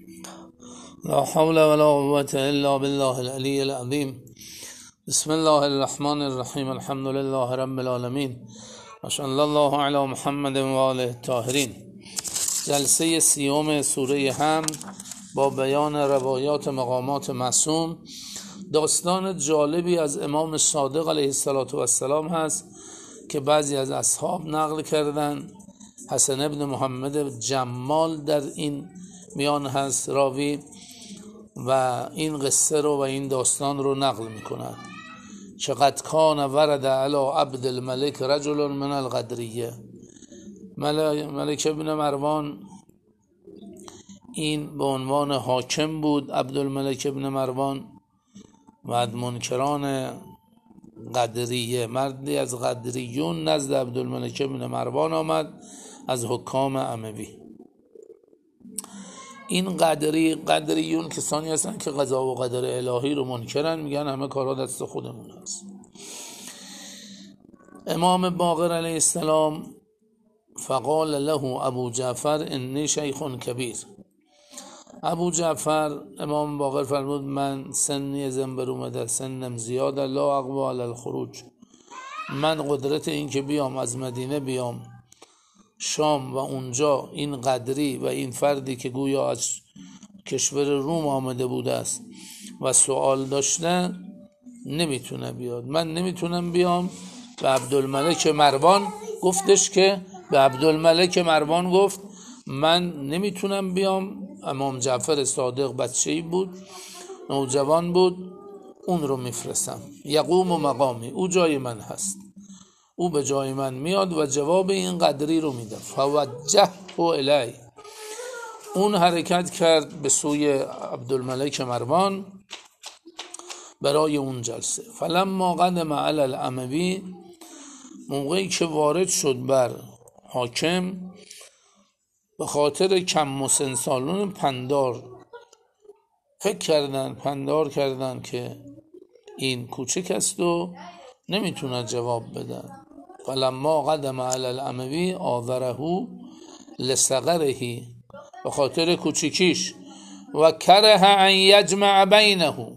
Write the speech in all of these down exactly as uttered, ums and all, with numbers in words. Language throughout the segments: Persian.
لا حول ولا قوة الا بالله العلی العظیم. بسم الله الرحمن الرحیم. الحمد لله رب العالمین و صلی الله علی محمد و آله الطاهرین. جلسه سیوم سوره حمد با بیان روایات مقامات معصوم. داستان جالبی از امام صادق علیه السلام هست که بعضی از اصحاب نقل کردن. حسن ابن محمد جمال در این میان هست راوی و این قصه رو و این داستان رو نقل میکنند. چقدر کان ورد علی عبد الملک رجل من القدریه. ملک ابن مروان این به عنوان حاکم بود، عبدالملک ابن مروان، و منکران قدریه، مردی از قدریون نزد عبدالملک ابن مروان آمد از حکام اموی. این قدری قدریون کسانی هستن که قضا و قدر الهی رو منکرن، میگن همه کارا دست خودمون هست. امام باقر علیه السلام فقال له ابو جعفر انی شیخ کبیر. ابو جعفر امام باقر فرمود من سنی زنبر اومده، سنم زیاده، لا اقوا علی الخروج، من قدرت این که بیام از مدینه بیام شام و اونجا این قدری و این فردی که گویا از کشور روم آمده بوده است و سوال داشته نمیتونه بیاد، من نمیتونم بیام. به عبدالملک مروان گفتش که به عبدالملک مروان گفت من نمیتونم بیام. امام جعفر صادق بچه‌ای بود، نوجوان بود، اون رو میفرستم، یقوم و مقامی، او جای من هست، او به جای من میاد و جواب این قدری رو میده. فوجه و الی، اون حرکت کرد به سوی عبدالملک مروان برای اون جلسه. فلما قدم علی الاموی، موقعی که وارد شد بر حاکم، به خاطر کم و سنسالون پندار فکر کردن، پندار کردن که این کوچک است و نمیتونه جواب بده. فلما قدم علی الاموی آذره لصغره، به خاطر کوچکیش، و کره ان یجمع بینه،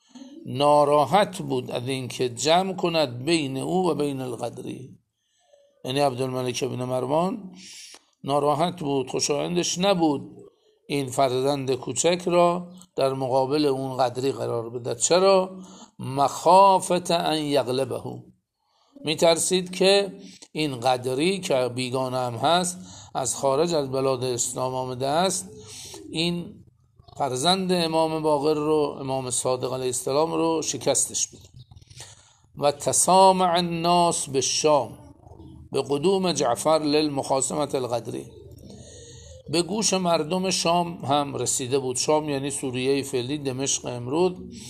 ناراحت بود از اینکه جمع کند بین او و بین القدری. یعنی عبدالملک ابن مروان ناراحت بود، خوشایندش نبود این فرزند کوچک را در مقابل اون قدری قرار بده. چرا؟ مخافت ان یغلبه، میترسید که این قدری که بیگانه هم هست، از خارج از بلاد اسلام آمده است، این فرزند امام باقر رو، امام صادق علیه السلام رو شکستش بده. و تسامع الناس بالشام به قدوم جعفر للمخاصمت القدری، به گوش مردم شام هم رسیده بود. شام یعنی سوریه فعلی، دمشق امروز.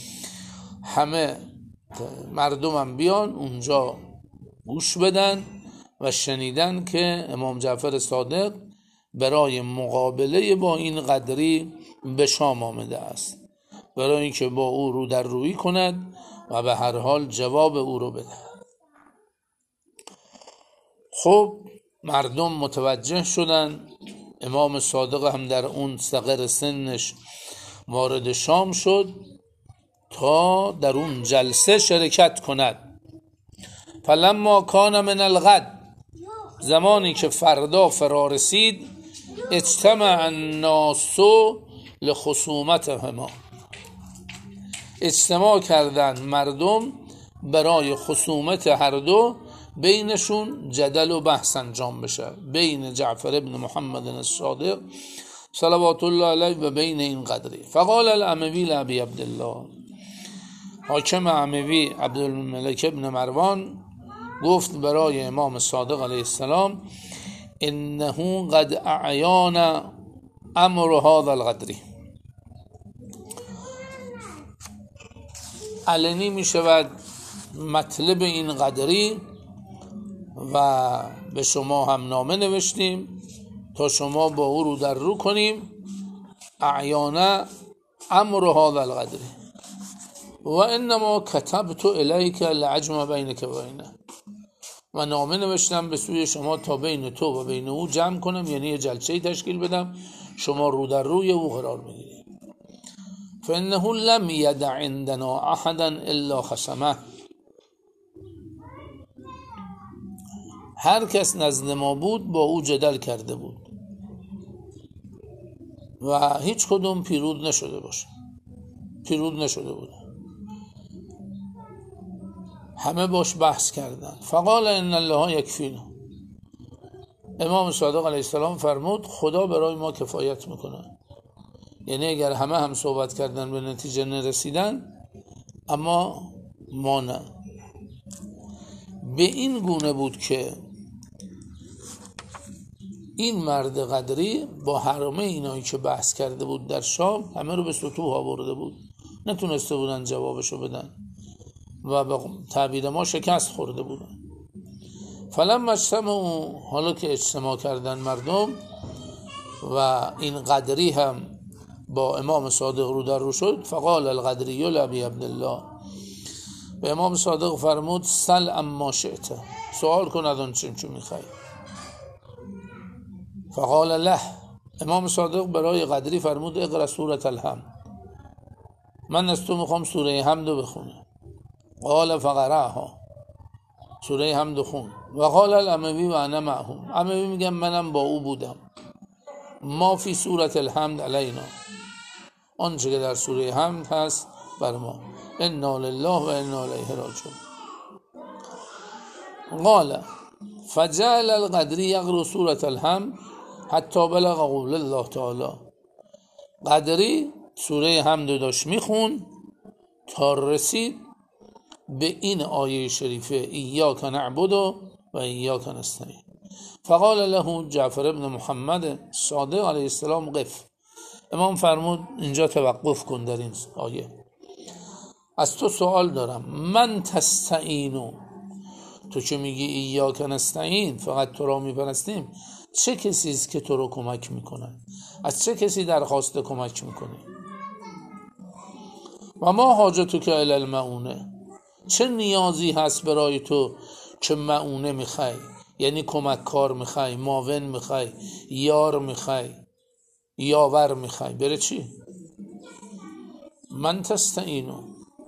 همه مردم هم بیان اونجا گوش بدن و شنیدن که امام جعفر صادق برای مقابله با این قدری به شام آمده است، برای اینکه با او رو در روی کند و به هر حال جواب او رو بده. خب مردم متوجه شدن. امام صادق هم در اون صغر سنش وارد شام شد تا در اون جلسه شرکت کند. فلما کان من الغد، زمانی که فردا فرا رسید، اجتمع الناس لخصومتهما، اجتماع کردند مردم برای خصومت هر دو، بینشون جدل و بحث انجام بشه، بین جعفر ابن محمد الصادق صلوات الله علیه و بین این قدری. فقال الاموی لابی عبدالله، حاکم اموی عبدالملک ابن مروان گفت برای امام صادق علیه السلام انه قد اعیان امر هذا القدری، علنی می شود مطلب این قدری و به شما هم نامه نوشتیم تا شما با او رو در رو کنیم. اعیان امر هذا القدری و انما کتبت الیک لعجم بینک و بینه، و نامه نوشتم به سوی شما تا بین تو و بین او جمع کنم، یعنی یه جلسه تشکیل بدم، شما رو در روی او قرار بگیرید. فانه لم یدع عندنا احدا الا خصمه، هر کس نزد ما بود با او جدل کرده بود و هیچ کدوم پیروز نشده باشه پیروز نشده بود، همه باش بحث کردن. فقال ان الله یکفینا، امام صادق علیه السلام فرمود خدا برای ما کفایت میکنه. یعنی اگر همه هم صحبت کردن به نتیجه نرسیدن، اما ما نه. به این گونه بود که این مرد قدری با همه اینایی که بحث کرده بود در شام همه رو به سطوح آورده بود، نتونسته بودن جوابشو بدن و به تعبیر ما شکست خورده بودن. فلما اجتمعوا، حالا که اجتماع کردن مردم و این قدری هم با امام صادق رو در رو شد، فقال القدری لابی عبدالله، به امام صادق فرمود سل اما شئت، سوال کن از آن چه میخوای. فقال له، امام صادق برای قدری فرمود اقرا سورة الحمد، من از تو میخوام سوره حمد رو بخونه. قال فقرأها، سوره حمد خون. و قال الاموی و انا معهم، اموی میگم منم با او بودم. ما فی سورة الحمد علینا، آنچه که در سوره حمد هست بر ما. انا لله و انا الیه راجعون. قال فجعل القدری یقرأ سورة الحمد حتی بلغ قول الله تعالی، قدری سوره حمد داشت میخون تا رسید به این آیه شریفه ایاک نعبد و ایاک نستعین. فقال له جعفر ابن محمد صادق علیه السلام قف، امام فرمود اینجا توقف کن در این آیه، از تو سوال دارم. من تستعینو، تو که میگی ایاک نستعین فقط تو را میپرستیم، چه کسی است که تو رو کمک میکنه؟ از چه کسی درخواست کمک میکنی؟ و ما حاجتو که الی المعونه، چه نیازی هست برای تو که معونه میخوای؟ یعنی کمک کار میخوای، معاون میخوای، یار میخوای، یاور میخوای، بره چی؟ من تستعینو،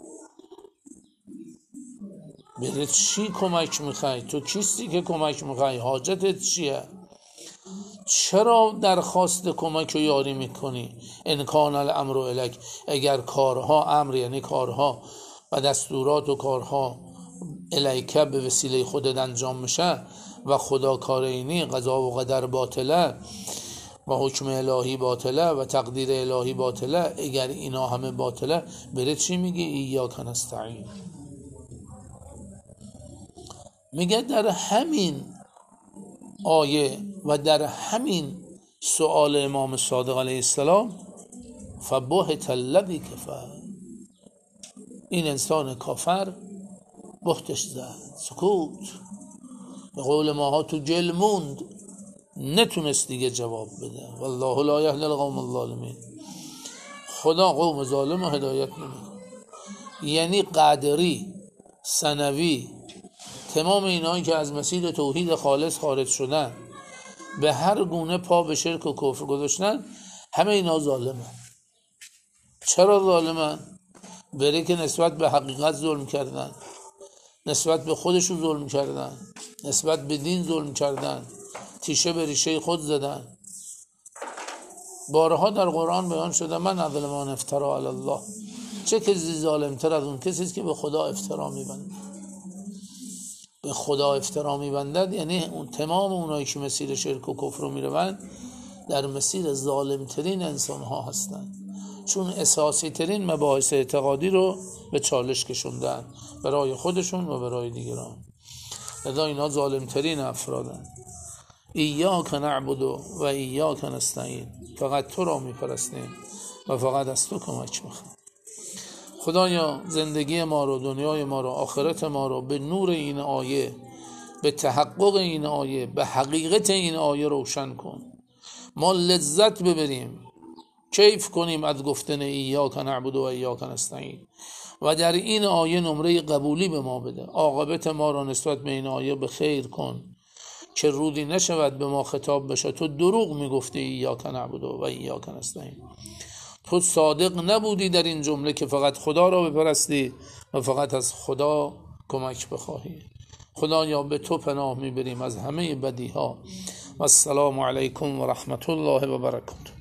بره چی کمک میخوای؟ تو کیستی که کمک میخوای؟ حاجتت چیه؟ چرا درخواست کمک و یاری میکنی؟ ان کان الامر الیک، اگر کارها، امر یعنی کارها و دستورات و کارها الیک به وسیله خودت انجام میشه و خدا کار اینی، قضا و قدر باطله و حکم الهی باطله و تقدیر الهی باطله، اگر اینا همه باطله، بره چی میگی ایاک نستعین؟ میگه در همین آیه و در همین سؤال امام صادق علیه السلام فبهت الذی کفر، این انسان کافر بهتش زد، سکوت، به قول ماها تو گل موند، نتونست دیگه جواب بده. والله لا یهدی القوم الظالمین، خدا قوم ظالم رو هدایت نمیکنه. یعنی قادری، ثنوی، تمام اینایی که از مسیر توحید خالص خارج شدن، به هر گونه پا به شرک و کفر گذاشتن، همه اینا ظالمن. چرا ظالمن؟ بره که نسبت به حقیقت ظلم کردن، نسبت به خودشون ظلم کردن، نسبت به دین ظلم کردن، تیشه به ریشه خود زدن. بارها در قرآن بیان شده من اظلم من افترا علی الله، چه کسی ظالمتر از اون کسی که به خدا افترا میبنده. به خدا افترا میبندد یعنی اون تمام اونایی که مسیر شرک و کفر رو میروند در مسیر ظالمترین انسان ها هستند، چون اساسی ترین مباحث اعتقادی رو به چالش کشوندن برای خودشون و برای دیگران. لذا اینا ظالمترین افرادن. ایاک نعبد و ایاک نستعین، فقط تو را میپرستیم و فقط از تو کمک میخوایم. خدایا زندگی ما رو، دنیای ما رو، آخرت ما رو به نور این آیه، به تحقق این آیه، به حقیقت این آیه روشن کن. ما لذت ببریم، کیف کنیم از گفتن ایاک نعبد و ایاک نستعین و در این آیه نمره قبولی به ما بده. عاقبت ما رو نسبت به این آیه به خیر کن که رودی نشود به ما خطاب بشه تو دروغ میگفتی ایاک نعبد و ایاک نستعین. تو صادق نبودی در این جمله که فقط خدا را بپرستی و فقط از خدا کمک بخواهی. خدایا به تو پناه میبریم از همه بدیها. و السلام علیکم و رحمت الله و برکاته.